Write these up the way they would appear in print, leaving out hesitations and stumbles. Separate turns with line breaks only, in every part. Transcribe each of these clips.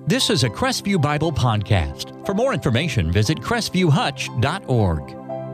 This is a Crestview Bible podcast. For more information, visit crestview.hutch.org.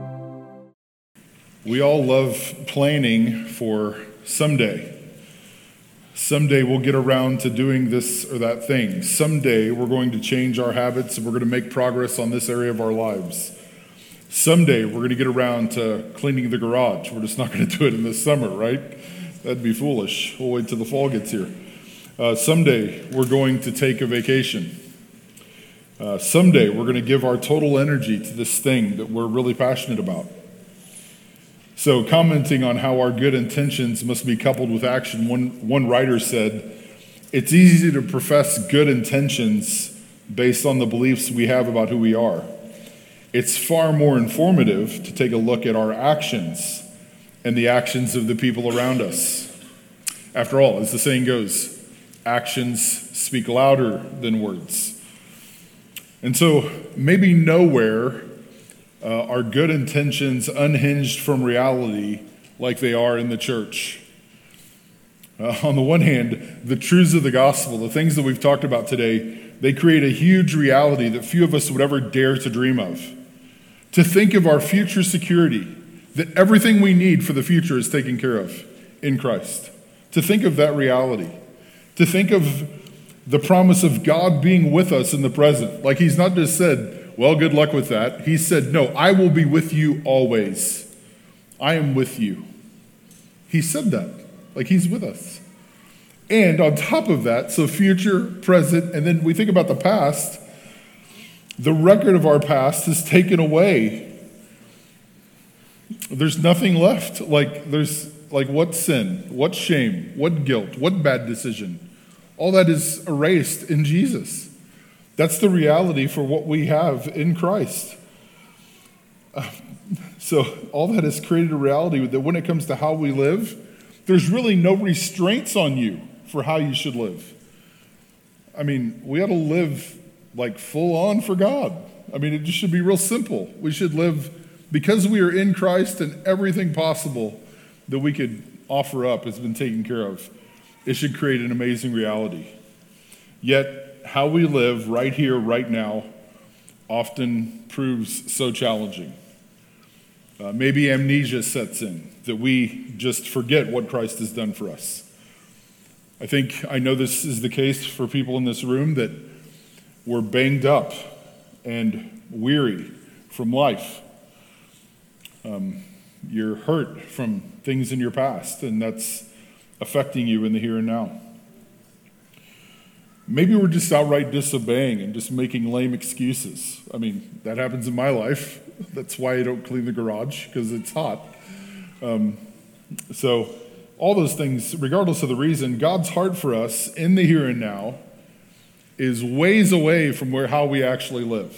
We all love planning for someday. Someday we'll get around to doing this or that thing. Someday we're going to change our habits and we're going to make progress on this area of our lives. Someday we're going to get around to cleaning the garage. We're just not going to do it in the summer, right? That'd be foolish. We'll wait till the fall gets here. Someday we're going to take a vacation. Someday we're going to give our total energy to this thing that we're really passionate about. So commenting on how our good intentions must be coupled with action, one writer said, "It's easy to profess good intentions based on the beliefs we have about who we are. It's far more informative to take a look at our actions and the actions of the people around us. After all, as the saying goes, actions speak louder than words." And so maybe nowhere are good intentions unhinged from reality like they are in the church. On the one hand, the truths of the gospel, the things that we've talked about today, they create a huge reality that few of us would ever dare to dream of. To think of our future security, that everything we need for the future is taken care of in Christ. To think of that reality. To think of the promise of God being with us in the present. Like he's not just said, well, good luck with that. He said, no, I will be with you always. I am with you. He said that, like he's with us. And on top of that, so future, present, and then we think about the past, the record of our past is taken away. There's nothing left. Like what sin, what shame, what guilt, what bad decision. All that is erased in Jesus. That's the reality for what we have in Christ. So all that has created a reality that when it comes to how we live, there's really no restraints on you for how you should live. I mean, we ought to live like full on for God. I mean, it just should be real simple. We should live because we are in Christ and everything possible that we could offer up has been taken care of. It should create an amazing reality. Yet, how we live right here, right now, often proves so challenging. Maybe amnesia sets in, that we just forget what Christ has done for us. I know this is the case for people in this room that were banged up and weary from life. You're hurt from things in your past, and that's affecting you in the here and now. Maybe we're just outright disobeying and just making lame excuses. I mean, that happens in my life. That's why I don't clean the garage, because it's hot. So all those things, regardless of the reason, God's heart for us in the here and now is ways away from how we actually live.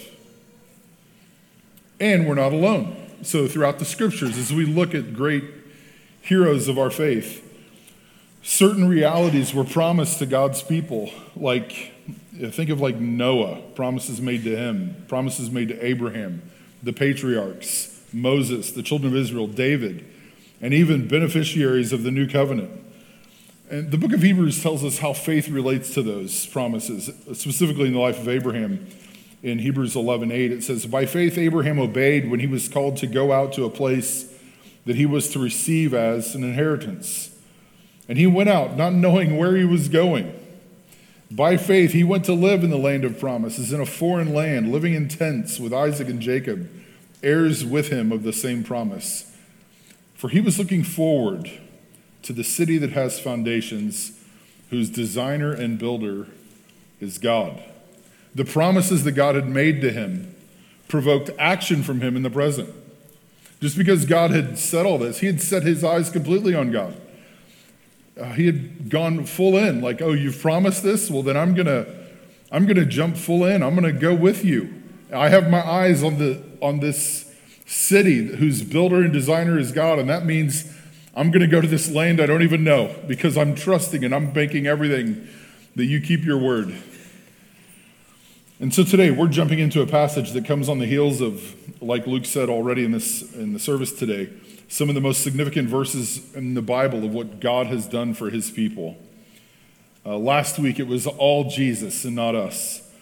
And we're not alone. So throughout the scriptures, as we look at great heroes of our faith, certain realities were promised to God's people, like, think of like Noah, promises made to him, promises made to Abraham, the patriarchs, Moses, the children of Israel, David, and even beneficiaries of the new covenant. And the book of Hebrews tells us how faith relates to those promises, specifically in the life of Abraham. In Hebrews 11:8, it says, "By faith Abraham obeyed when he was called to go out to a place that he was to receive as an inheritance. And he went out, not knowing where he was going. By faith, he went to live in the land of promises, in a foreign land, living in tents with Isaac and Jacob, heirs with him of the same promise. For he was looking forward to the city that has foundations, whose designer and builder is God." The promises that God had made to him provoked action from him in the present. Just because God had said all this, he had set his eyes completely on God. He had gone full in, like, oh, you've promised this? Well, then I'm gonna jump full in. I'm gonna go with you. I have my eyes on this city whose builder and designer is God, and that means I'm gonna go to this land I don't even know because I'm trusting and I'm banking everything that you keep your word. And so today we're jumping into a passage that comes on the heels of, like Luke said already in the service today, some of the most significant verses in the Bible of what God has done for his people. Last week it was all Jesus and not us.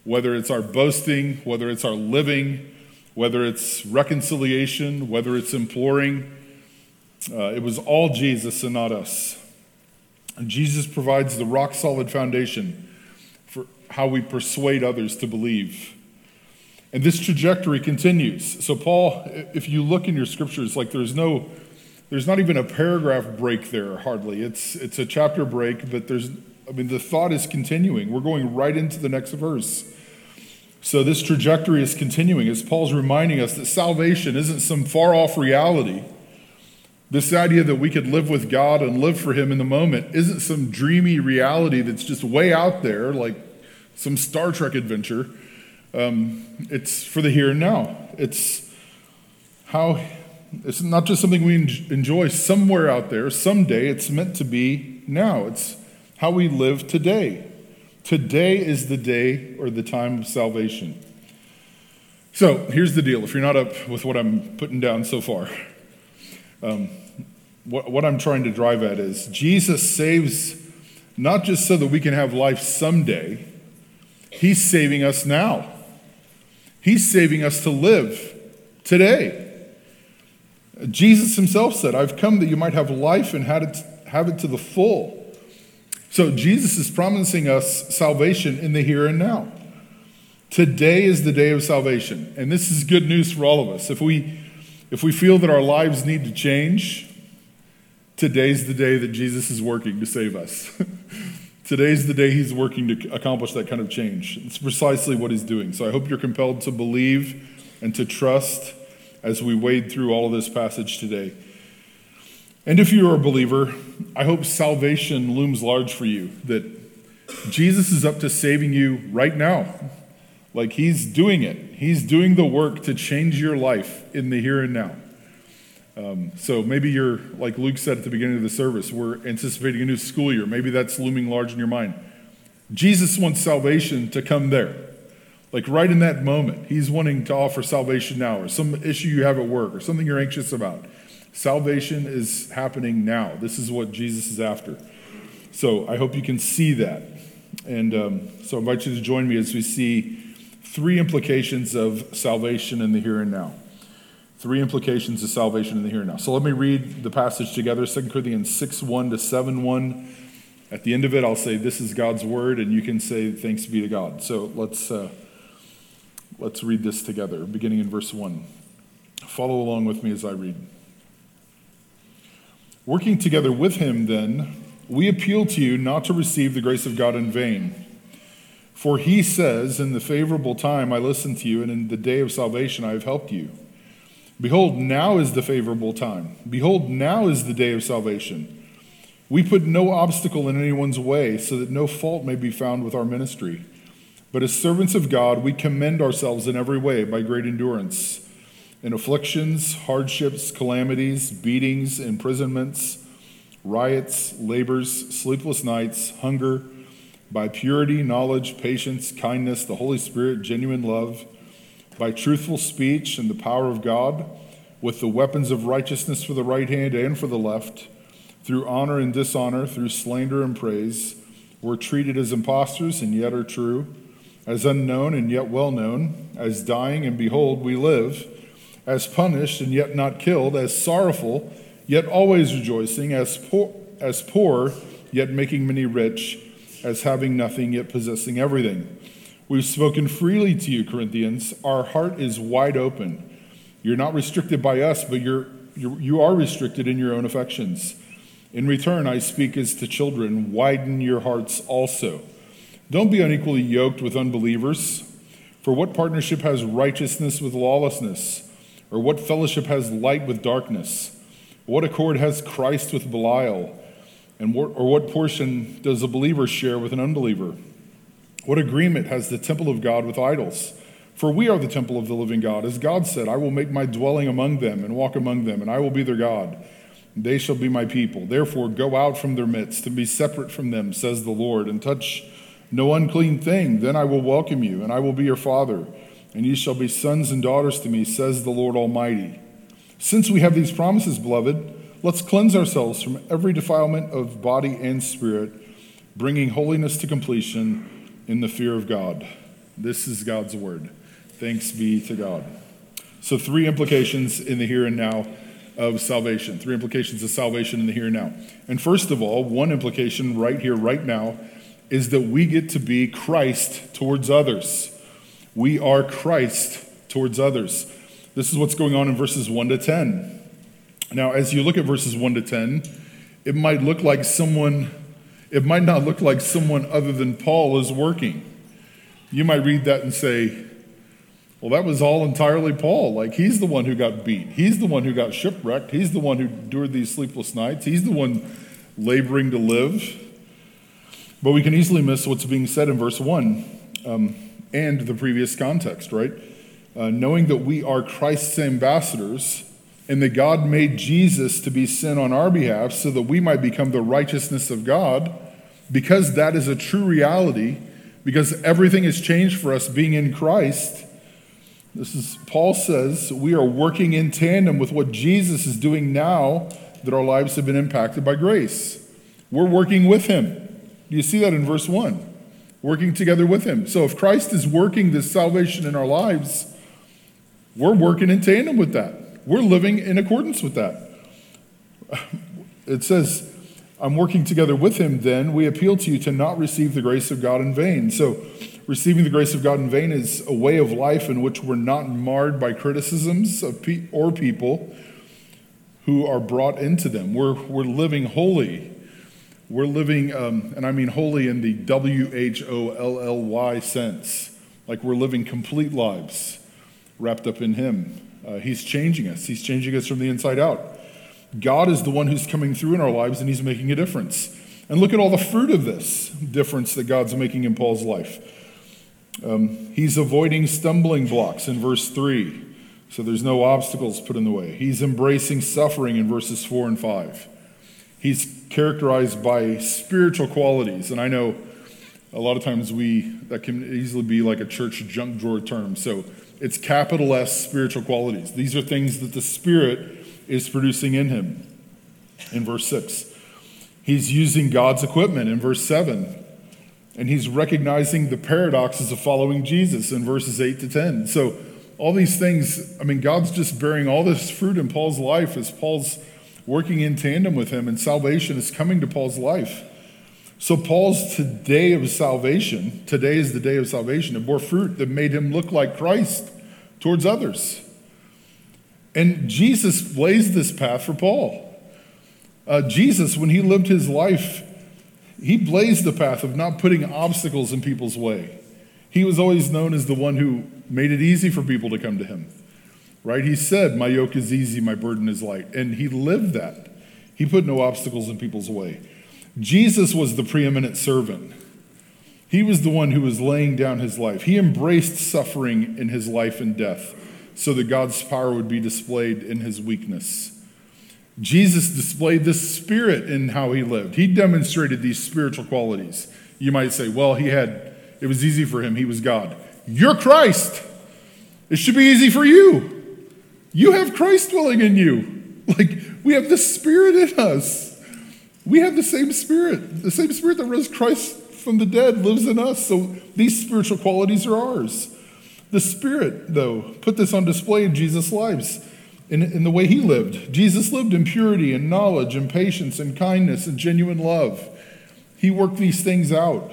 whether it's our boasting, whether it's our living, whether it's reconciliation, whether it's imploring. It was all Jesus and not us. And Jesus provides the rock-solid foundation for how we persuade others to believe. And this trajectory continues. So Paul, if you look in your scriptures, like there's not even a paragraph break there, hardly. It's a chapter break, but the thought is continuing. We're going right into the next verse. So this trajectory is continuing as Paul's reminding us that salvation isn't some far-off reality. This idea that we could live with God and live for him in the moment isn't some dreamy reality that's just way out there, like some Star Trek adventure. It's for the here and now. It's not just something we enjoy somewhere out there, someday. It's meant to be now. It's how we live today. Today is the day or the time of salvation. So here's the deal. If you're not up with what I'm putting down so far, what I'm trying to drive at is Jesus saves not just so that we can have life someday. He's saving us now. He's saving us to live today. Jesus himself said, I've come that you might have life and have it to the full. So Jesus is promising us salvation in the here and now. Today is the day of salvation. And this is good news for all of us. If we feel that our lives need to change, today's the day that Jesus is working to save us. Today's the day he's working to accomplish that kind of change. It's precisely what he's doing. So I hope you're compelled to believe and to trust as we wade through all of this passage today. And if you're a believer, I hope salvation looms large for you, that Jesus is up to saving you right now. Like he's doing it. He's doing the work to change your life in the here and now. So maybe you're, like Luke said at the beginning of the service, we're anticipating a new school year. Maybe that's looming large in your mind. Jesus wants salvation to come there. Like right in that moment, he's wanting to offer salvation now, or some issue you have at work, or something you're anxious about. Salvation is happening now. This is what Jesus is after. So I hope you can see that. And so I invite you to join me as we see three implications of salvation in the here and now. Three implications of salvation in the here and now. So let me read the passage together, 2 Corinthians 6:1 to 7:1. At the end of it, I'll say, this is God's word, and you can say, thanks be to God. So let's read this together, beginning in verse 1. Follow along with me as I read. Working together with him, then, we appeal to you not to receive the grace of God in vain. For he says, in the favorable time I listened to you, and in the day of salvation I have helped you. Behold, now is the favorable time. Behold, now is the day of salvation. We put no obstacle in anyone's way, so that no fault may be found with our ministry. But as servants of God, we commend ourselves in every way by great endurance, in afflictions, hardships, calamities, beatings, imprisonments, riots, labors, sleepless nights, hunger, by purity, knowledge, patience, kindness, the Holy Spirit, genuine love, by truthful speech and the power of God, with the weapons of righteousness for the right hand and for the left, through honor and dishonor, through slander and praise, we're treated as impostors and yet are true, as unknown and yet well known, as dying and behold we live, as punished and yet not killed, as sorrowful yet always rejoicing, as poor yet making many rich, as having nothing yet possessing everything. We've spoken freely to you, Corinthians. Our heart is wide open. You're not restricted by us, but you are restricted in your own affections. In return, I speak as to children. Widen your hearts also. Don't be unequally yoked with unbelievers. For what partnership has righteousness with lawlessness? Or what fellowship has light with darkness? What accord has Christ with Belial? Or what portion does a believer share with an unbeliever? What agreement has the temple of God with idols? For we are the temple of the living God. As God said, I will make my dwelling among them and walk among them, and I will be their God. They shall be my people. Therefore, go out from their midst and be separate from them, says the Lord, and touch no unclean thing. Then I will welcome you, and I will be your father, and ye shall be sons and daughters to me, says the Lord Almighty. Since we have these promises, beloved, let's cleanse ourselves from every defilement of body and spirit, bringing holiness to completion in the fear of God. This is God's word. Thanks be to God. So 3 implications in the here and now of salvation. 3 implications of salvation in the here and now. And first of all, one implication right here, right now, is that we get to be Christ towards others. We are Christ towards others. This is what's going on in verses 1 to 10. Now, as you look at verses 1 to 10, it might not look like someone other than Paul is working. You might read that and say, well, that was all entirely Paul. Like, he's the one who got beat. He's the one who got shipwrecked. He's the one who endured these sleepless nights. He's the one laboring to live. But we can easily miss what's being said in verse 1 and the previous context, right? Knowing that we are Christ's ambassadors and that God made Jesus to be sin on our behalf so that we might become the righteousness of God, because that is a true reality, because everything has changed for us being in Christ. Paul says, we are working in tandem with what Jesus is doing now that our lives have been impacted by grace. We're working with him. Do you see that in verse 1? Working together with him. So if Christ is working this salvation in our lives, we're working in tandem with that. We're living in accordance with that. It says, I'm working together with him, then we appeal to you to not receive the grace of God in vain. So receiving the grace of God in vain is a way of life in which we're not marred by criticisms of people who are brought into them. We're living holy. We're living, and I mean holy in the WHOLLY sense. Like we're living complete lives wrapped up in him. He's changing us. He's changing us from the inside out. God is the one who's coming through in our lives, and he's making a difference. And look at all the fruit of this difference that God's making in Paul's life. He's avoiding stumbling blocks in verse 3, so there's no obstacles put in the way. He's embracing suffering in verses 4 and 5. He's characterized by spiritual qualities, and I know a lot of times that can easily be like a church junk drawer term. So it's capital S spiritual qualities. These are things that the Spirit is producing in him. In verse 6, he's using God's equipment in verse 7. And he's recognizing the paradoxes of following Jesus in verses 8 to 10. So all these things, God's just bearing all this fruit in Paul's life as Paul's working in tandem with him, and salvation is coming to Paul's life. So Paul's today is the day of salvation. It bore fruit that made him look like Christ towards others. And Jesus blazed this path for Paul. Jesus, when he lived his life, he blazed the path of not putting obstacles in people's way. He was always known as the one who made it easy for people to come to him. Right? He said, my yoke is easy, my burden is light. And he lived that. He put no obstacles in people's way. Jesus was the preeminent servant. He was the one who was laying down his life. He embraced suffering in his life and death so that God's power would be displayed in his weakness. Jesus displayed this Spirit in how he lived. He demonstrated these spiritual qualities. You might say, well, it was easy for him. He was God. You're Christ. It should be easy for you. You have Christ dwelling in you. Like, we have the Spirit in us. We have the same Spirit. The same Spirit that rose Christ from the dead lives in us. So these spiritual qualities are ours. The Spirit, though, put this on display in Jesus' lives. In the way he lived. Jesus lived in purity and knowledge and patience and kindness and genuine love. He worked these things out.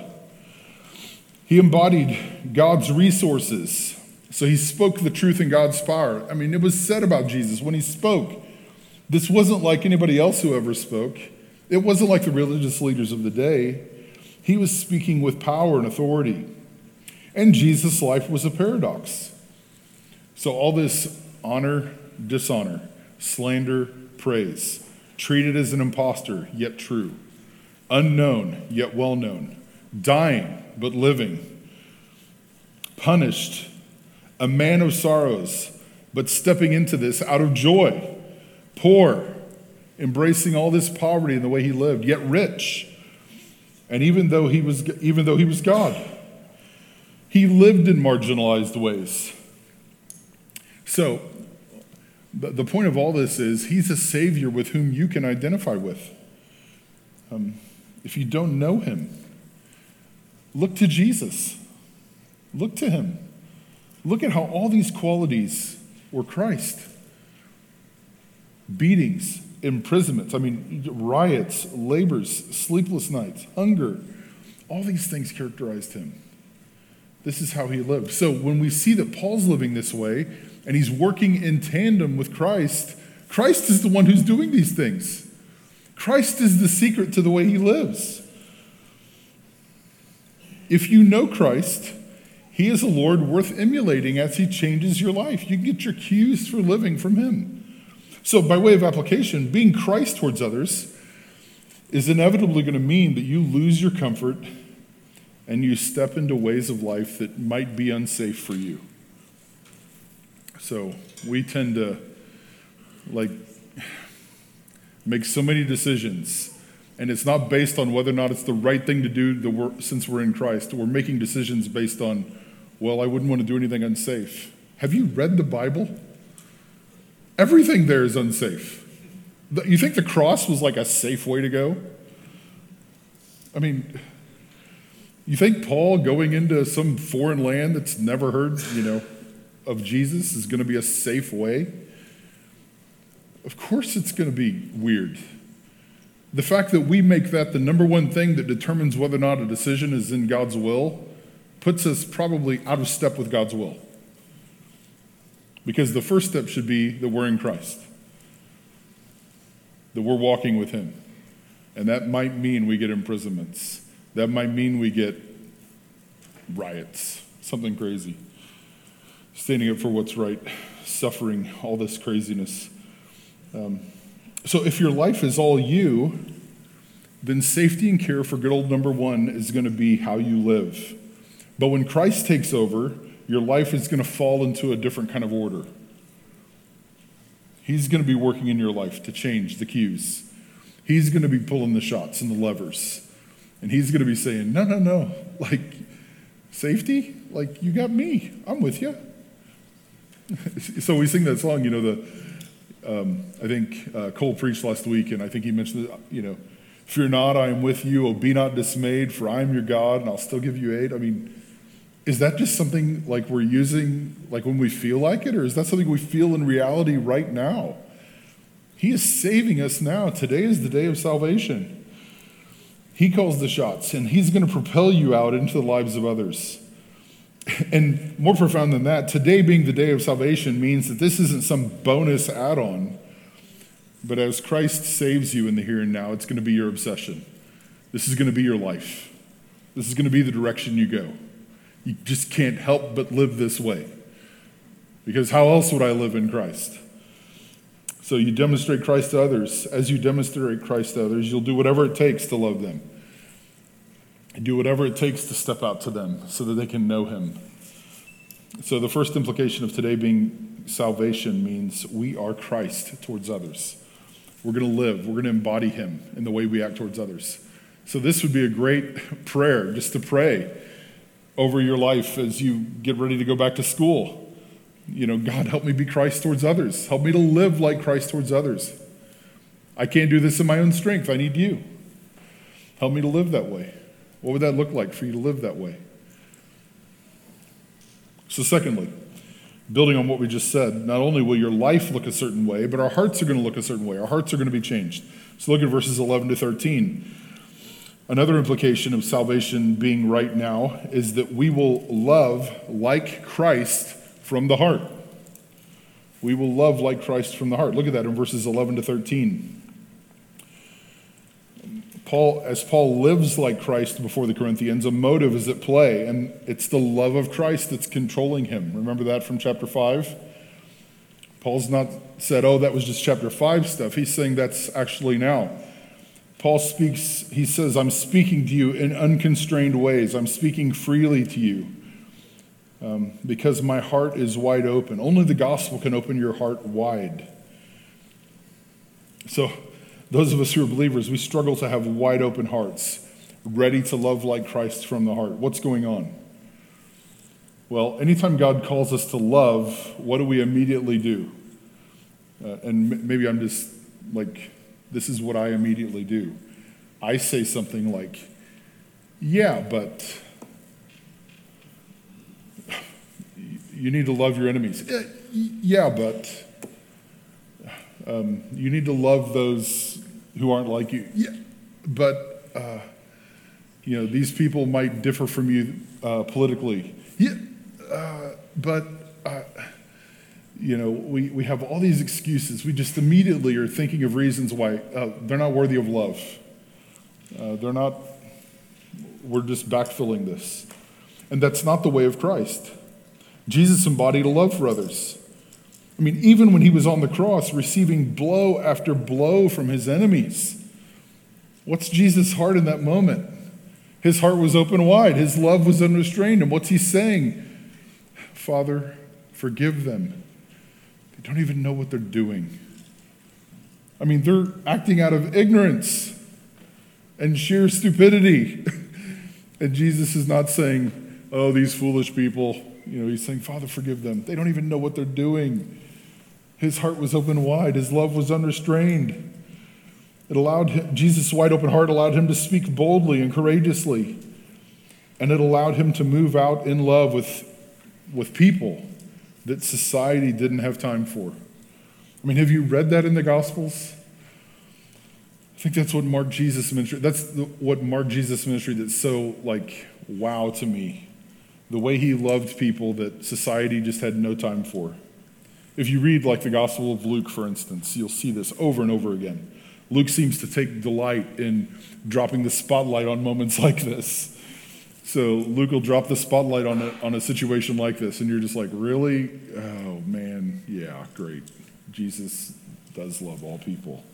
He embodied God's resources. So he spoke the truth in God's power. It was said about Jesus when he spoke. This wasn't like anybody else who ever spoke. It wasn't like the religious leaders of the day. He was speaking with power and authority. And Jesus' life was a paradox. So all this honor, dishonor, slander, praise, treated as an imposter, yet true, unknown, yet well-known, dying, but living, punished, a man of sorrows, but stepping into this out of joy, poor, embracing all this poverty in the way he lived, yet rich. And even though he was God, he lived in marginalized ways. So the point of all this is he's a Savior with whom you can identify with. If you don't know him, look to Jesus. Look to him. Look at how all these qualities were Christ. Beatings, imprisonments, riots, labors, sleepless nights, hunger. All these things characterized him. This is how he lived. So when we see that Paul's living this way, and he's working in tandem with Christ, Christ is the one who's doing these things. Christ is the secret to the way he lives. If you know Christ, he is a Lord worth emulating as he changes your life. You can get your cues for living from him. So by way of application, being Christ towards others is inevitably going to mean that you lose your comfort and you step into ways of life that might be unsafe for you. So we tend to make so many decisions, and it's not based on whether or not it's the right thing to do since we're in Christ. We're making decisions based on, well, I wouldn't want to do anything unsafe. Have you read the Bible? Everything there is unsafe. You think the cross was like a safe way to go? You think Paul going into some foreign land that's never heard, of Jesus is going to be a safe way? Of course it's going to be weird. The fact that we make that the number one thing that determines whether or not a decision is in God's will puts us probably out of step with God's will. Because the first step should be that we're in Christ, that we're walking with him. And that might mean we get imprisonments. That might mean we get riots, something crazy. Standing up for what's right, suffering, all this craziness. So if your life is all you, then safety and care for good old number one is going to be how you live. But when Christ takes over, your life is going to fall into a different kind of order. He's going to be working in your life to change the cues. He's going to be pulling the shots and the levers. And he's going to be saying, no, safety? You got me. I'm with you. So we sing that song, I think Cole preached last week, and I think he mentioned, fear not, I am with you. Oh, be not dismayed, for I am your God, and I'll still give you aid. Is that just something we're using when we feel like it, or is that something we feel in reality right now? He is saving us now. Today is the day of salvation. He calls the shots, and he's going to propel you out into the lives of others. And more profound than that, today being the day of salvation means that this isn't some bonus add-on, but as Christ saves you in the here and now, it's going to be your obsession. This is going to be your life. This is going to be the direction you go. You just can't help but live this way. Because how else would I live in Christ? So you demonstrate Christ to others. As you demonstrate Christ to others, you'll do whatever it takes to love them. Do whatever it takes to step out to them so that they can know him. So the first implication of today being salvation means we are Christ towards others. We're going to live. We're going to embody him in the way we act towards others. So this would be a great prayer, just to pray over your life as you get ready to go back to school. God, help me be Christ towards others. Help me to live like Christ towards others. I can't do this in my own strength. I need you. Help me to live that way. What would that look like for you to live that way? So secondly, building on what we just said, not only will your life look a certain way, but our hearts are going to look a certain way. Our hearts are going to be changed. So look at verses 11 to 13. Another implication of salvation being right now is that we will love like Christ from the heart. We will love like Christ from the heart. Look at that in verses 11 to 13. As Paul lives like Christ before the Corinthians, a motive is at play, and it's the love of Christ that's controlling him. Remember that from chapter 5? Paul's not said, that was just chapter 5 stuff. He's saying that's actually now. Paul speaks, he says, I'm speaking to you in unconstrained ways. I'm speaking freely to you because my heart is wide open. Only the gospel can open your heart wide. So those of us who are believers, we struggle to have wide open hearts, ready to love like Christ from the heart. What's going on? Well, anytime God calls us to love, what do we immediately do? And maybe I'm just this is what I immediately do. I say something like, yeah, but you need to love your enemies. Yeah, but you need to love those who aren't like you. Yeah, but these people might differ from you politically. Yeah, but we have all these excuses. We just immediately are thinking of reasons why they're not worthy of love. They're not. We're just backfilling this, and that's not the way of Christ. Jesus embodied a love for others. I mean, even when he was on the cross, receiving blow after blow from his enemies, what's Jesus' heart in that moment? His heart was open wide. His love was unrestrained. And what's he saying? Father, forgive them. They don't even know what they're doing. I mean, they're acting out of ignorance and sheer stupidity. And Jesus is not saying, oh, these foolish people. He's saying, Father, forgive them. They don't even know what they're doing. His heart was open wide. His love was unrestrained. It allowed him, Jesus' wide open heart allowed him to speak boldly and courageously. And it allowed him to move out in love with people that society didn't have time for. I mean, have you read that in the Gospels? I think that's what marked Jesus' ministry. What marked Jesus' ministry that's so, wow to me. The way he loved people that society just had no time for. If you read the Gospel of Luke, for instance, you'll see this over and over again. Luke seems to take delight in dropping the spotlight on moments like this. So Luke will drop the spotlight on a situation like this, and you're just like, really? Oh, man, yeah, great. Jesus does love all people.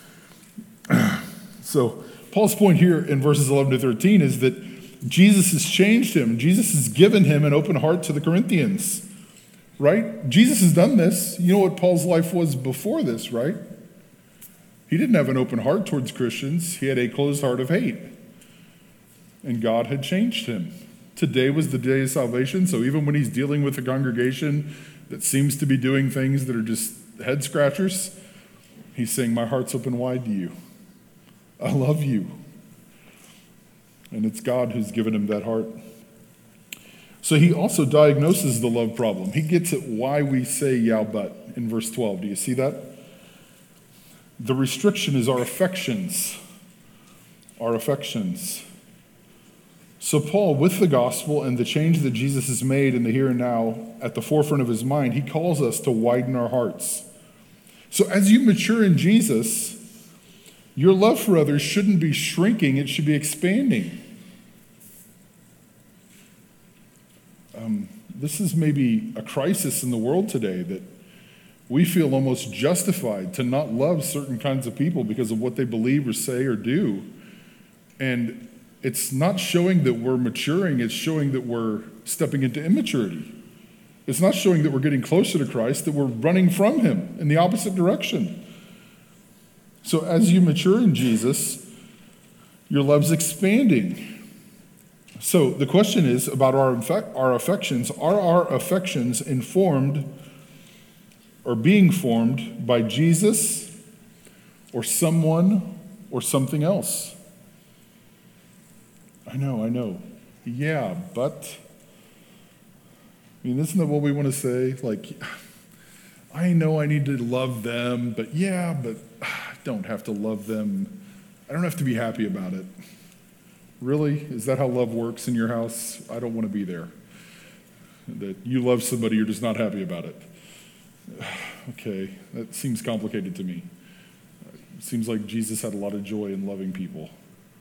So Paul's point here in verses 11 to 13 is that Jesus has changed him. Jesus has given him an open heart to the Corinthians, right? Jesus has done this. You know what Paul's life was before this, right? He didn't have an open heart towards Christians. He had a closed heart of hate. And God had changed him. Today was the day of salvation, so even when he's dealing with a congregation that seems to be doing things that are just head scratchers, he's saying, my heart's open wide to you. I love you. And it's God who's given him that heart. So he also diagnoses the love problem. He gets at why we say, yeah, but, in verse 12. Do you see that? The restriction is our affections. Our affections. So Paul, with the gospel and the change that Jesus has made in the here and now at the forefront of his mind, he calls us to widen our hearts. So as you mature in Jesus, your love for others shouldn't be shrinking, it should be expanding. This is maybe a crisis in the world today that we feel almost justified to not love certain kinds of people because of what they believe or say or do. And it's not showing that we're maturing, it's showing that we're stepping into immaturity. It's not showing that we're getting closer to Christ, that we're running from him in the opposite direction. So as you mature in Jesus, your love's expanding. So the question is about our affections. Are our affections informed or being formed by Jesus or someone or something else? I know. Yeah, but, isn't that what we want to say? I know I need to love them, but I don't have to love them. I don't have to be happy about it. Really? Is that how love works in your house? I don't want to be there. That you love somebody, you're just not happy about it. Okay, that seems complicated to me. It seems like Jesus had a lot of joy in loving people.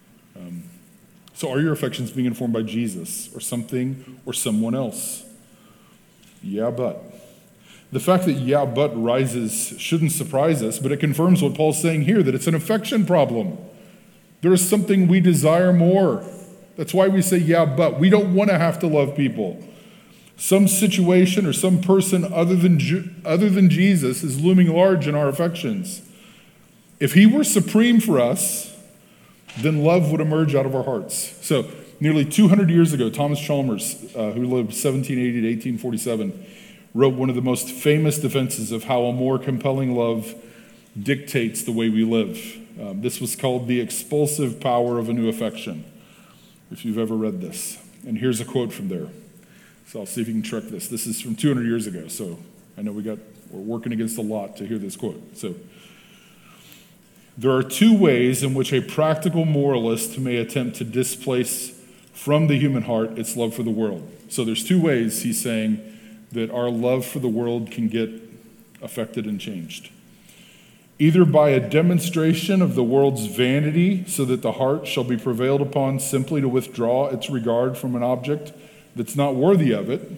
So are your affections being informed by Jesus or something or someone else? Yeah, but. The fact that yeah, but rises shouldn't surprise us, but it confirms what Paul's saying here, that it's an affection problem. There is something we desire more. That's why we say yeah, but. We don't want to have to love people. Some situation or some person other than Jesus is looming large in our affections. If he were supreme for us, then love would emerge out of our hearts. So nearly 200 years ago, Thomas Chalmers, who lived 1780 to 1847, wrote one of the most famous defenses of how a more compelling love dictates the way we live. This was called The Expulsive Power of a New Affection, if you've ever read this. And here's a quote from there. So I'll see if you can track this. This is from 200 years ago, so I know we're working against a lot to hear this quote. So, there are two ways in which a practical moralist may attempt to displace from the human heart its love for the world. So there's two ways, he's saying, that our love for the world can get affected and changed. Either by a demonstration of the world's vanity, so that the heart shall be prevailed upon simply to withdraw its regard from an object that's not worthy of it,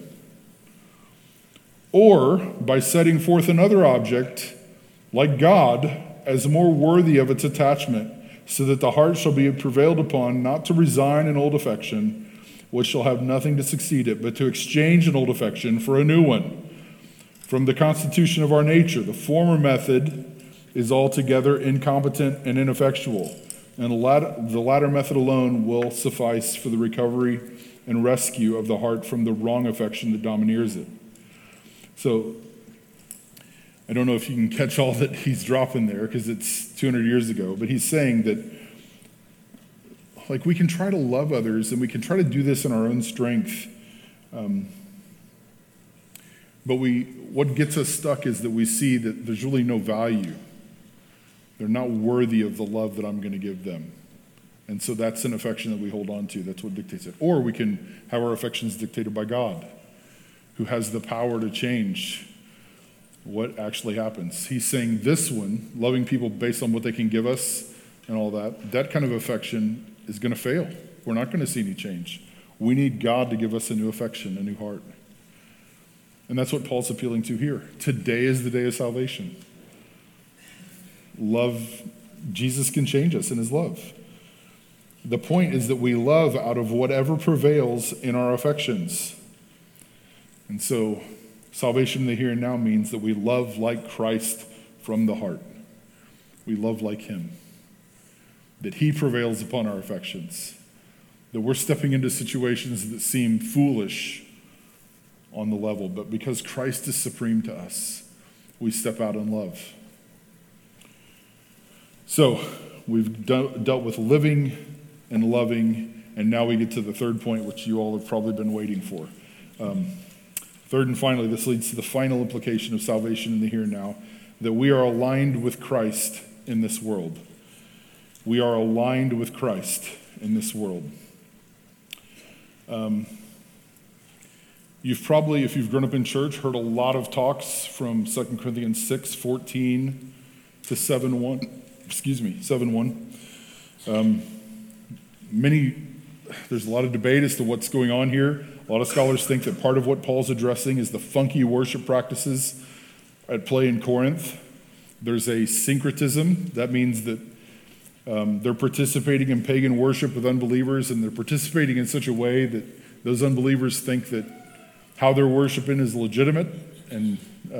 or by setting forth another object, like God, as more worthy of its attachment, so that the heart shall be prevailed upon not to resign an old affection, which shall have nothing to succeed it, but to exchange an old affection for a new one. From the constitution of our nature, the former method is altogether incompetent and ineffectual, and the latter method alone will suffice for the recovery and rescue of the heart from the wrong affection that domineers it. So, I don't know if you can catch all that he's dropping there because it's 200 years ago, but he's saying that we can try to love others and we can try to do this in our own strength, but what gets us stuck is that we see that there's really no value. They're not worthy of the love that I'm going to give them. And so that's an affection that we hold on to. That's what dictates it. Or we can have our affections dictated by God, who has the power to change what actually happens. He's saying this one, loving people based on what they can give us and all that kind of affection is going to fail. We're not going to see any change. We need God to give us a new affection, a new heart. And that's what Paul's appealing to here. Today is the day of salvation. Love, Jesus can change us in his love. The point is that we love out of whatever prevails in our affections. And so, salvation in the here and now means that we love like Christ from the heart. We love like him. That he prevails upon our affections. That we're stepping into situations that seem foolish on the level, but because Christ is supreme to us, we step out in love. So, we've dealt with living and loving, and now we get to the third point, which you all have probably been waiting for. Third and finally, this leads to the final implication of salvation in the here and now, that we are aligned with Christ in this world. We are aligned with Christ in this world. You've probably, if you've grown up in church, heard a lot of talks from 2 Corinthians 6:14 to 7:1. There's a lot of debate as to what's going on here. A lot of scholars think that part of what Paul's addressing is the funky worship practices at play in Corinth. There's a syncretism. That means that they're participating in pagan worship with unbelievers, and they're participating in such a way that those unbelievers think that how they're worshiping is legitimate and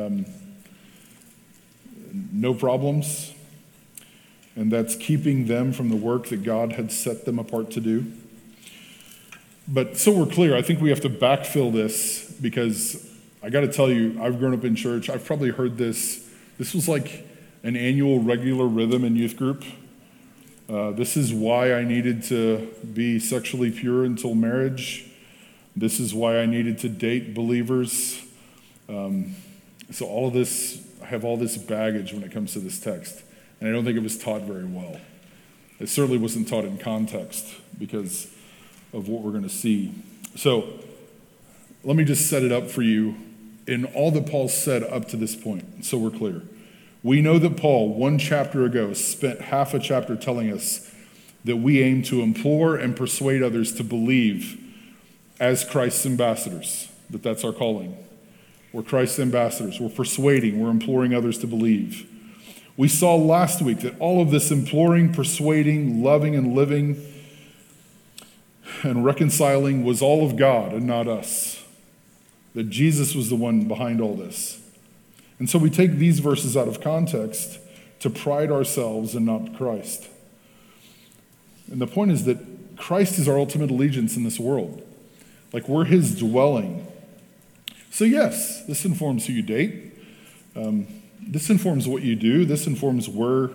no problems. And that's keeping them from the work that God had set them apart to do. But so we're clear, I think we have to backfill this because I got to tell you, I've grown up in church. I've probably heard this. This was like an annual regular rhythm in youth group. This is why I needed to be sexually pure until marriage. This is why I needed to date believers. So all of this, I have all this baggage when it comes to this text. And I don't think it was taught very well. It certainly wasn't taught in context because of what we're going to see. So let me just set it up for you in all that Paul said up to this point, so we're clear. We know that Paul, one chapter ago, spent half a chapter telling us that we aim to implore and persuade others to believe as Christ's ambassadors, that's our calling. We're Christ's ambassadors. We're persuading, we're imploring others to believe. We saw last week that all of this imploring, persuading, loving, and living and reconciling was all of God and not us. That Jesus was the one behind all this. And so we take these verses out of context to pride ourselves and not Christ. And the point is that Christ is our ultimate allegiance in this world. Like we're his dwelling. So yes, this informs who you date. This informs what you do. This informs where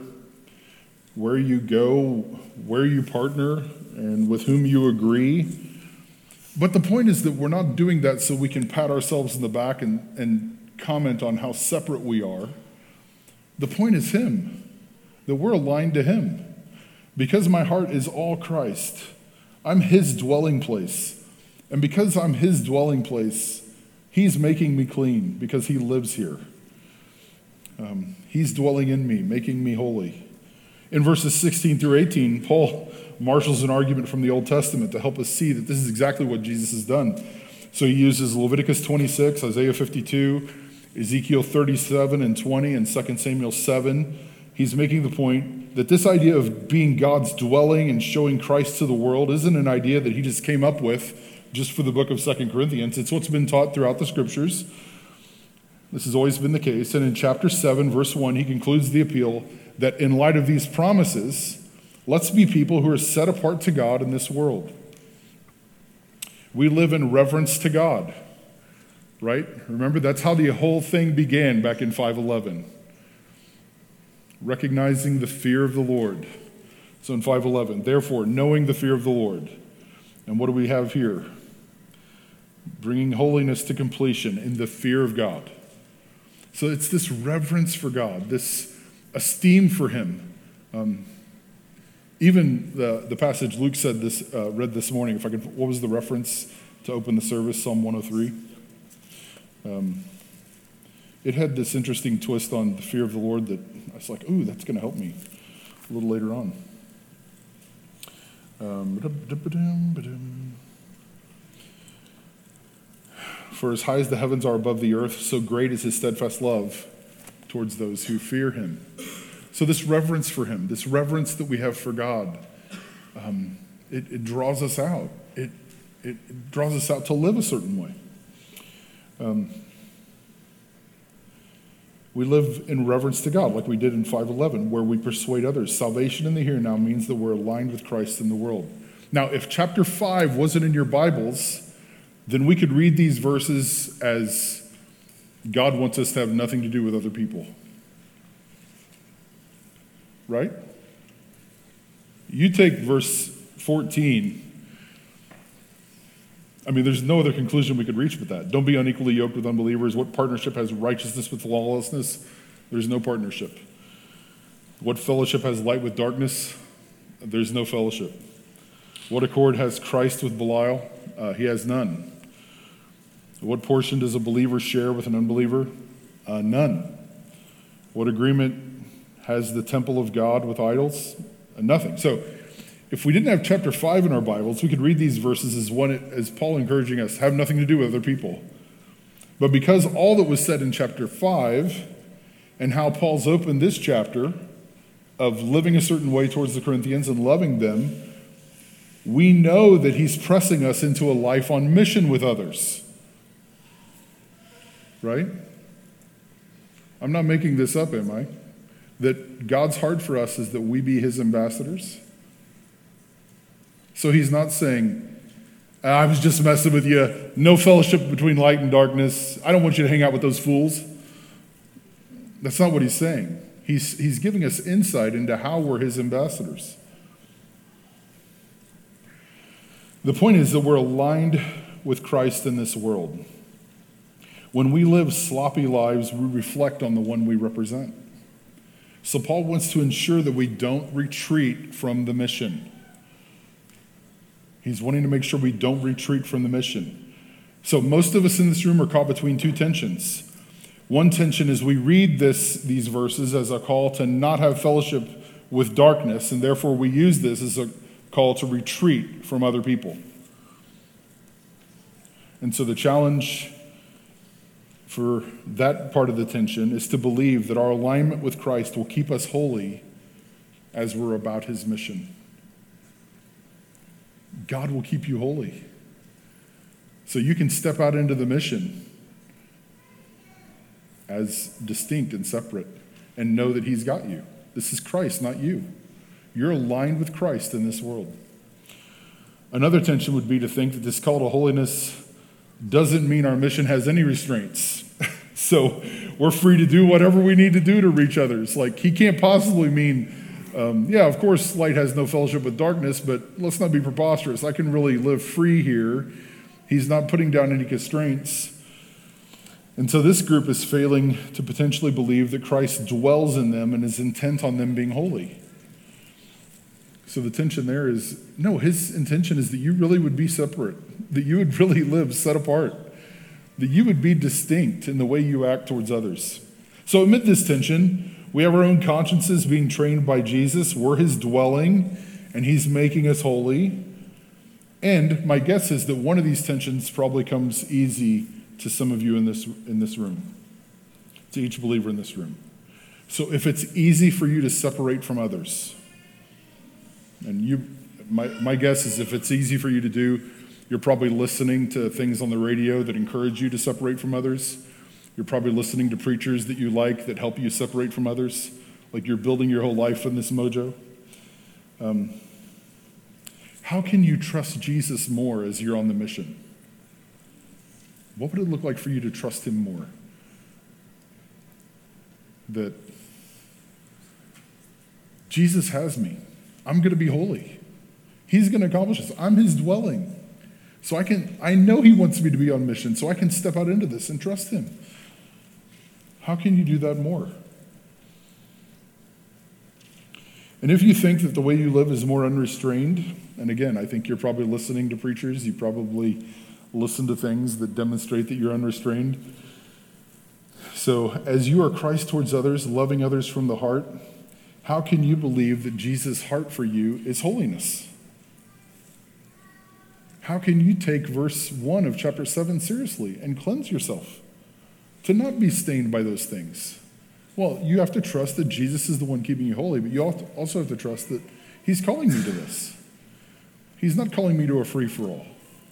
you go, where you partner, and with whom you agree. But the point is that we're not doing that so we can pat ourselves in the back and comment on how separate we are. The point is Him, that we're aligned to Him. Because my heart is all Christ, I'm His dwelling place. And because I'm His dwelling place, He's making me clean because He lives here. He's dwelling in me, making me holy. In verses 16 through 18, Paul marshals an argument from the Old Testament to help us see that this is exactly what Jesus has done. So he uses Leviticus 26, Isaiah 52, Ezekiel 37 and 20, and 2 Samuel 7. He's making the point that this idea of being God's dwelling and showing Christ to the world isn't an idea that he just came up with just for the book of 2 Corinthians. It's what's been taught throughout the scriptures. This has always been the case. And in chapter 7, verse 1, he concludes the appeal that in light of these promises, let's be people who are set apart to God in this world. We live in reverence to God, right? Remember, that's how the whole thing began back in 5:11. Recognizing the fear of the Lord. So in 5:11, therefore, knowing the fear of the Lord. And what do we have here? Bringing holiness to completion in the fear of God. So it's this reverence for God, this esteem for Him. Even the passage Luke said this, read this morning, what was the reference to open the service? Psalm 103. It had this interesting twist on the fear of the Lord that I was like, ooh, that's going to help me a little later on. For as high as the heavens are above the earth, so great is His steadfast love towards those who fear Him. So this reverence for Him, this reverence that we have for God, it draws us out. It draws us out to live a certain way. We live in reverence to God, like we did in 5:11, where we persuade others. Salvation in the here and now means that we're aligned with Christ in the world. Now, if chapter 5 wasn't in your Bibles, then we could read these verses as God wants us to have nothing to do with other people. Right? You take verse 14. I mean, there's no other conclusion we could reach but that. Don't be unequally yoked with unbelievers. What partnership has righteousness with lawlessness? There's no partnership. What fellowship has light with darkness? There's no fellowship. What accord has Christ with Belial? He has none. What portion does a believer share with an unbeliever? None. What agreement has the temple of God with idols? Nothing. So if we didn't have chapter 5 in our Bibles, we could read these verses as Paul encouraging us, have nothing to do with other people. But because all that was said in chapter 5 and how Paul's opened this chapter of living a certain way towards the Corinthians and loving them, we know that he's pressing us into a life on mission with others. Right? I'm not making this up, am I? That God's heart for us is that we be His ambassadors. So He's not saying, I was just messing with you, no fellowship between light and darkness, I don't want you to hang out with those fools. That's not what He's saying. He's giving us insight into how we're His ambassadors. The point is that we're aligned with Christ in this world. When we live sloppy lives, we reflect on the one we represent. So Paul wants to ensure that we don't retreat from the mission. He's wanting to make sure we don't retreat from the mission. So most of us in this room are caught between two tensions. One tension is we read these verses as a call to not have fellowship with darkness, and therefore we use this as a call to retreat from other people. And so the challenge for that part of the tension is to believe that our alignment with Christ will keep us holy as we're about His mission. God will keep you holy. So you can step out into the mission as distinct and separate and know that He's got you. This is Christ, not you. You're aligned with Christ in this world. Another tension would be to think that this call to holiness doesn't mean our mission has any restraints. So we're free to do whatever we need to do to reach others. Like, he can't possibly mean, of course, light has no fellowship with darkness, but let's not be preposterous. I can really live free here He's not putting down any constraints. And so this group is failing to potentially believe that Christ dwells in them and is intent on them being holy. So the tension there is, no, his intention is that you really would be separate, that you would really live set apart, that you would be distinct in the way you act towards others. So amid this tension, we have our own consciences being trained by Jesus. We're his dwelling, and he's making us holy. And my guess is that one of these tensions probably comes easy to some of you in this room, to each believer in this room. So if it's easy for you to separate from others, and my guess is if it's easy for you to do, you're probably listening to things on the radio that encourage you to separate from others. You're probably listening to preachers that you like that help you separate from others, like you're building your whole life in this mojo. How can you trust Jesus more as you're on the mission? What would it look like for you to trust him more? That Jesus has me. I'm going to be holy. He's going to accomplish this. I'm his dwelling. So I know he wants me to be on mission, so I can step out into this and trust him. How can you do that more? And if you think that the way you live is more unrestrained, and again, I think you're probably listening to preachers, you probably listen to things that demonstrate that you're unrestrained. So as you are Christ towards others, loving others from the heart, how can you believe that Jesus' heart for you is holiness? How can you take verse 1 of chapter 7 seriously and cleanse yourself to not be stained by those things? Well, you have to trust that Jesus is the one keeping you holy, but you also have to trust that he's calling you to this. He's not calling me to a free-for-all.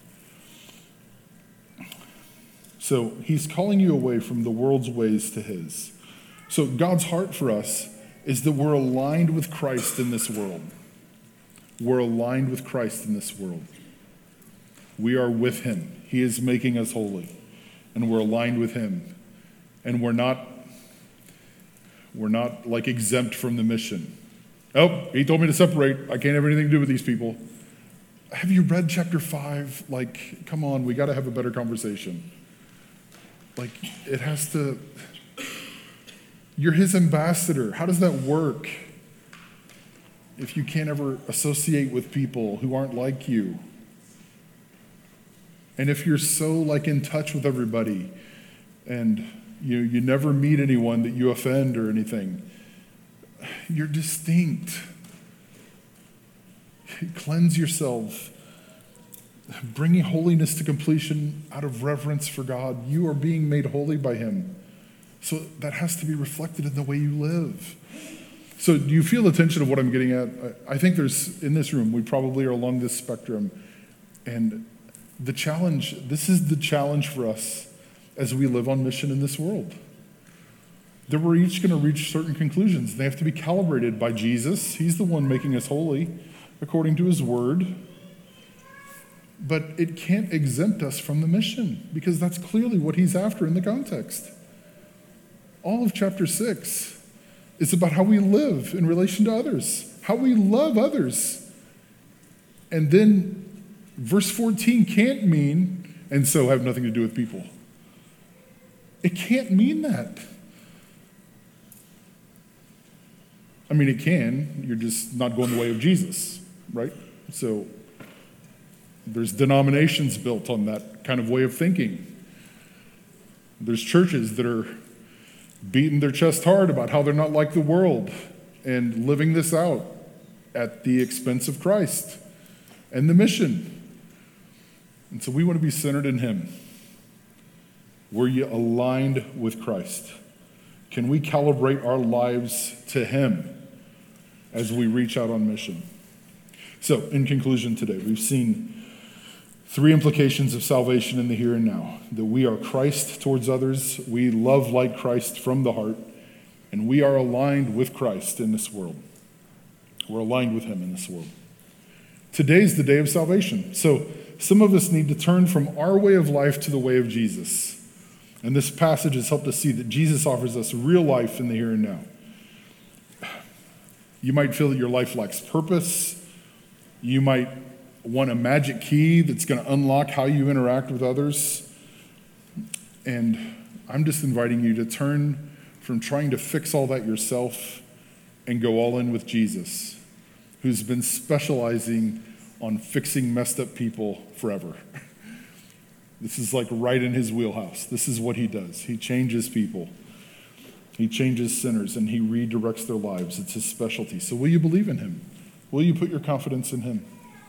So he's calling you away from the world's ways to his. So God's heart for us is that we're aligned with Christ in this world. We're aligned with Christ in this world. We are with him. He is making us holy, and we're aligned with him. And we're not like exempt from the mission. Oh, he told me to separate. I can't have anything to do with these people. Have you read chapter 5? Like, come on, we got to have a better conversation. Like, it has to, you're his ambassador. How does that work if you can't ever associate with people who aren't like you? And if you're so like in touch with everybody and you never meet anyone that you offend or anything, you're distinct. Cleanse yourself. Bringing holiness to completion out of reverence for God. You are being made holy by him. So that has to be reflected in the way you live. So do you feel the tension of what I'm getting at? I think in this room, we probably are along this spectrum. And this is the challenge for us as we live on mission in this world. That we're each going to reach certain conclusions. They have to be calibrated by Jesus. He's the one making us holy according to his word. But it can't exempt us from the mission because that's clearly what he's after in the context. All of chapter 6 is about how we live in relation to others, how we love others. And then verse 14 can't mean, and so have nothing to do with people. It can't mean that. I mean, it can. You're just not going the way of Jesus, right? So there's denominations built on that kind of way of thinking. There's churches that are beating their chest hard about how they're not like the world and living this out at the expense of Christ and the mission. And so we want to be centered in him. Were you aligned with Christ? Can we calibrate our lives to him as we reach out on mission? So, in conclusion today, we've seen 3 implications of salvation in the here and now. That we are Christ towards others, we love like Christ from the heart, and we are aligned with Christ in this world. We're aligned with him in this world. Today's the day of salvation. So some of us need to turn from our way of life to the way of Jesus. And this passage has helped us see that Jesus offers us real life in the here and now. You might feel that your life lacks purpose. You might want a magic key that's going to unlock how you interact with others. And I'm just inviting you to turn from trying to fix all that yourself and go all in with Jesus, who's been specializing on fixing messed up people forever. This is like right in his wheelhouse. This is what he does. He changes people. He changes sinners, and he redirects their lives. It's his specialty. So will you believe in him? Will you put your confidence in him?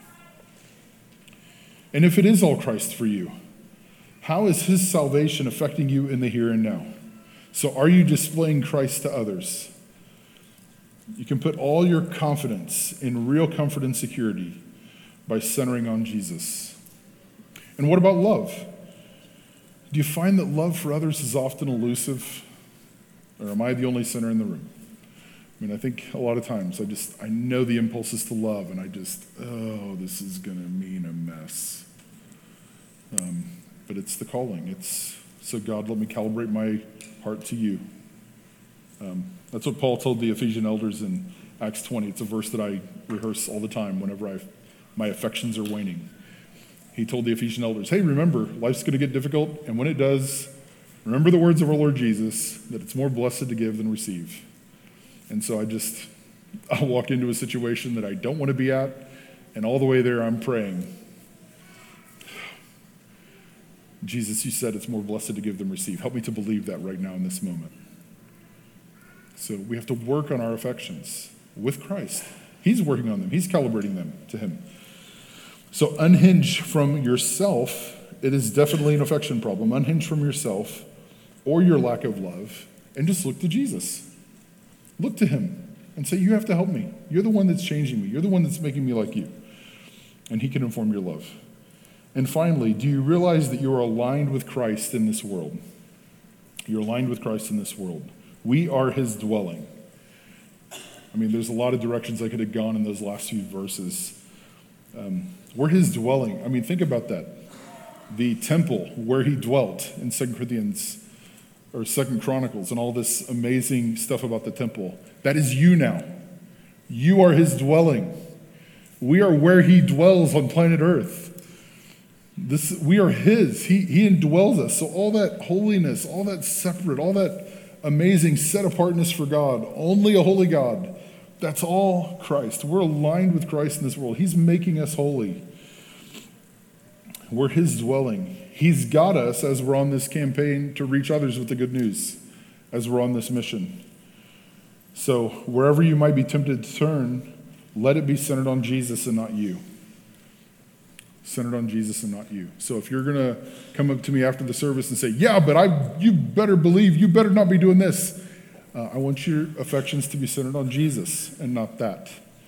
And if it is all Christ for you, how is his salvation affecting you in the here and now? So are you displaying Christ to others? You can put all your confidence in real comfort and security by centering on Jesus. And what about love? Do you find that love for others is often elusive? Or am I the only sinner in the room? I mean, I think a lot of times I know the impulse is to love, and this is going to mean a mess. But it's the calling. So God, let me calibrate my heart to you. That's what Paul told the Ephesian elders in Acts 20. It's a verse that I rehearse all the time whenever my affections are waning. He told the Ephesian elders, hey, remember, life's going to get difficult, and when it does, remember the words of our Lord Jesus, that it's more blessed to give than receive. And so I'll walk into a situation that I don't want to be at, and all the way there I'm praying, Jesus, you said it's more blessed to give than receive. Help me to believe that right now in this moment. So we have to work on our affections with Christ. He's working on them. He's calibrating them to him. So unhinge from yourself. It is definitely an affection problem. Unhinge from yourself or your lack of love and just look to Jesus. Look to him and say, you have to help me. You're the one that's changing me. You're the one that's making me like you. And he can inform your love. And finally, do you realize that you are aligned with Christ in this world? You're aligned with Christ in this world. We are his dwelling. I mean, there's a lot of directions I could have gone in those last few verses. We're his dwelling. I mean, think about that. The temple where he dwelt in 2 Corinthians or 2 Chronicles and all this amazing stuff about the temple. That is you now. You are his dwelling. We are where he dwells on planet Earth. We are his. He indwells us. So all that holiness, all that separate, all that amazing set apartness for God, only a holy God, that's all Christ. We're aligned with Christ in this world. He's making us holy. We're his dwelling. He's got us as we're on this campaign to reach others with the good news, as we're on this mission. So wherever you might be tempted to turn, let it be centered on Jesus and not you. Centered on Jesus and not you. So if you're going to come up to me after the service and say, yeah, but you better believe, you better not be doing this. I want your affections to be centered on Jesus and not that.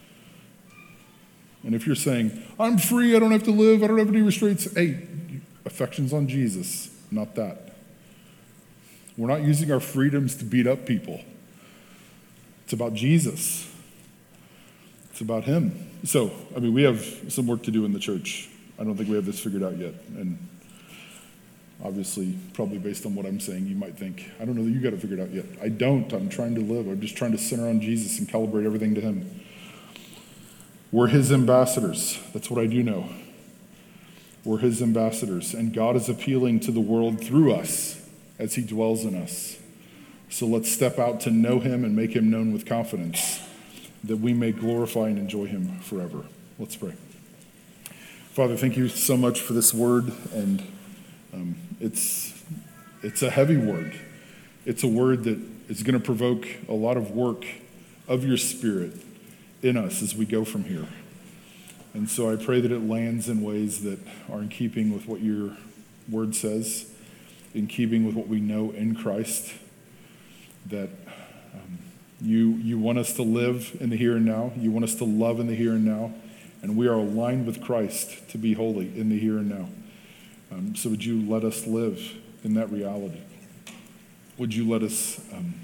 And if you're saying, I'm free, I don't have to live, I don't have any restraints, hey, affections on Jesus, not that. We're not using our freedoms to beat up people. It's about Jesus. It's about him. So, I mean, we have some work to do in the church. I don't think we have this figured out yet. And obviously, probably based on what I'm saying, you might think, I don't know that you got it figured out yet. I don't. I'm trying to live. I'm just trying to center on Jesus and calibrate everything to him. We're his ambassadors. That's what I do know. We're his ambassadors. And God is appealing to the world through us as he dwells in us. So let's step out to know him and make him known with confidence, that we may glorify and enjoy him forever. Let's pray. Father, thank you so much for this word, and it's a heavy word. It's a word that is going to provoke a lot of work of your Spirit in us as we go from here. And so I pray that it lands in ways that are in keeping with what your word says, in keeping with what we know in Christ, that you want us to live in the here and now. You want us to love in the here and now. And we are aligned with Christ to be holy in the here and now. So would you let us live in that reality? Would you let us,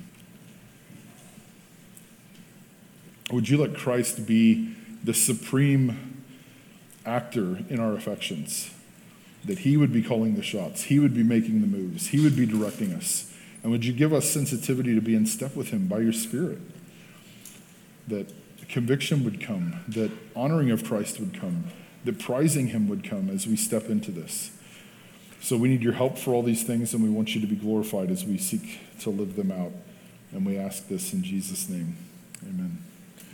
would you let Christ be the supreme actor in our affections? That he would be calling the shots. He would be making the moves. He would be directing us. And would you give us sensitivity to be in step with him by your Spirit? That conviction would come, that honoring of Christ would come, that prizing him would come as we step into this. So we need your help for all these things, and we want you to be glorified as we seek to live them out. And we ask this in Jesus' name. Amen.